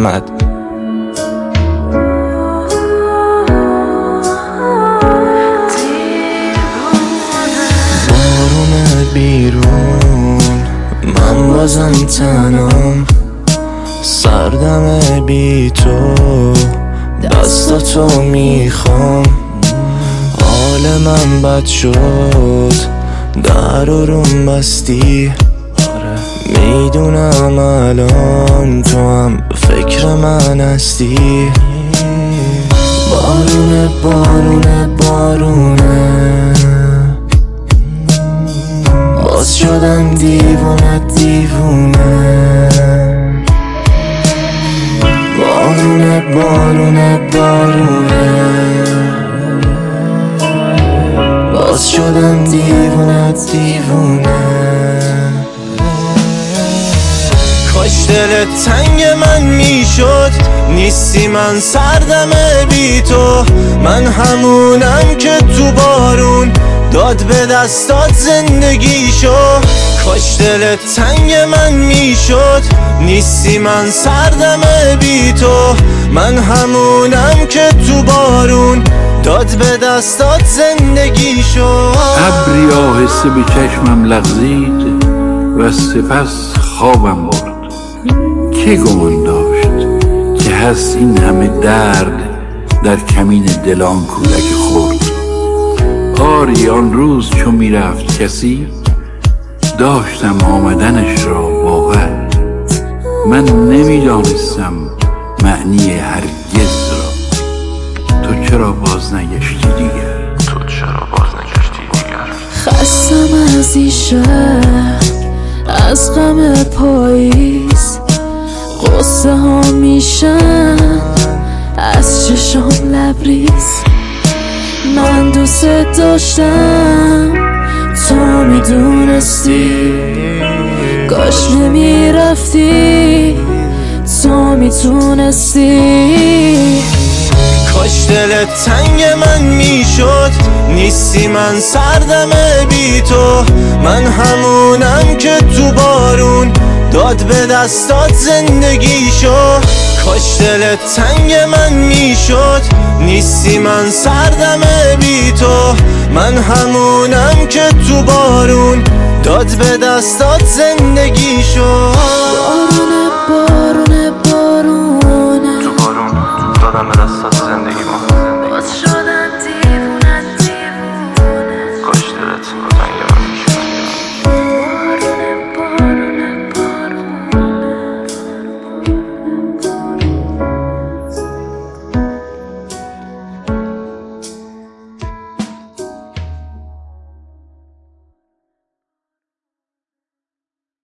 احمد. بارون بیرون من بازم تنم، سردم بی تو دستاتو میخوام. حال من بد شد در روم بستی، میدونم الان تو هم فکر من هستی. بارونه بارونه بارونه باز شدم دیوونه دیوونه. بارونه بارونه بارونه باز شدم دیوونه دیوونه. کاش دلت تنگ من میشد، نیستی من سردمه بی تو. من همونم که تو بارون داد به دستات زندگیشو. کاش دلت تنگ من میشد، نیستی من سردمه بی تو. من همونم که تو بارون داد به دستات زندگیشو. ابری آهسته به چشمم لغزید و سپس خوابم برد. که گمان داشت که هست این همه درد در کمین دلان کودک خورد. آری آن روز چو میرفت کسی، داشتم آمدنش را باور. من نمیدانستم معنی هرگز را. تو چرا باز نگشتی دیگر؟ خستم از این شهر، از غم پاییز. قصه ها میشن از چشام لبریز. من دوست داشتم تو میدونستی، کاش نمیرفتی تو میتونستی. کاش دلت تنگ من میشد، نیستی من سردمه بی تو. من همونم که تو بارون داد به دستات زندگیشو. کاش دلت تنگ من میشد، نیستی من سردمه بی تو. من همونم که تو بارون داد به دستات زندگیشو.